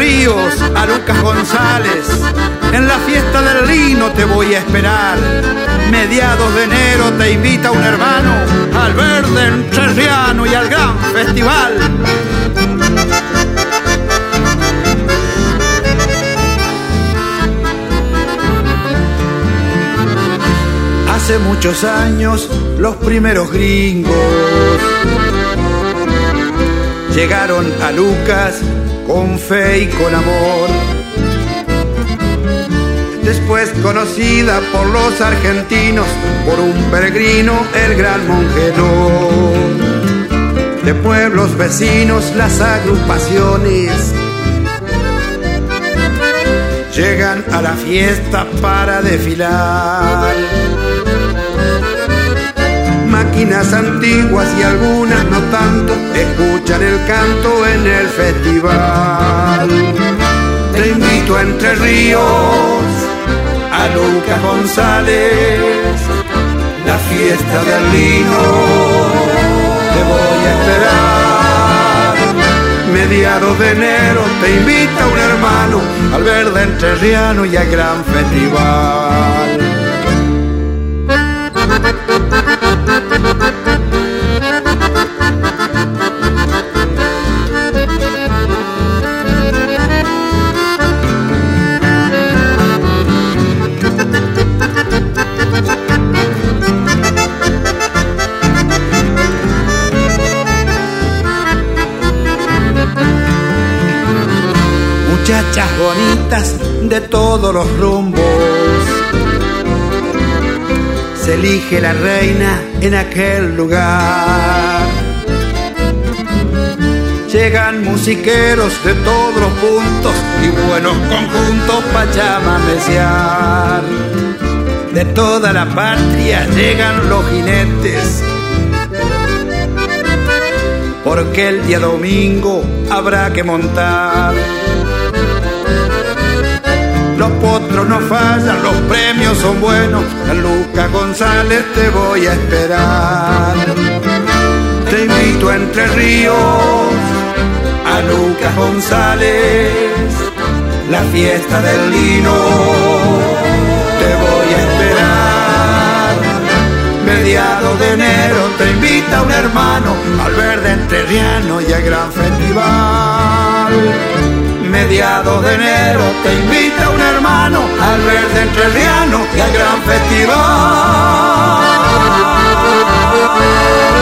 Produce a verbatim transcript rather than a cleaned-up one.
Ríos, a Lucas González. En la fiesta del lino te voy a esperar. Mediados de enero te invita un hermano al verde entrerriano y al gran festival. Hace muchos años los primeros gringos llegaron a Lucas con fe y con amor. Después conocida por los argentinos, por un peregrino, el gran Monjelón. De pueblos vecinos las agrupaciones llegan a la fiesta para desfilar. Máquinas antiguas y algunas no tanto escuchan el canto en el festival. Te invito a Entre Ríos, a Lucas González, la fiesta del lino te voy a esperar. Mediados de enero te invita un hermano al verde entrerriano y al gran festival. Muchachas bonitas de todos los rumbos, se elige la reina en aquel lugar. Llegan musiqueros de todos los puntos y buenos conjuntos pa' chamamecear. De toda la patria llegan los jinetes, porque el día domingo habrá que montar. Los potros no fallan, los premios son buenos. A Lucas González te voy a esperar. Te invito a Entre Ríos, a Lucas González, la fiesta del lino te voy a esperar. Mediados de enero te invita un hermano al verde entrerriano y al gran festival. Mediados de enero te invita un hermano al verde entrerriano y al gran festival.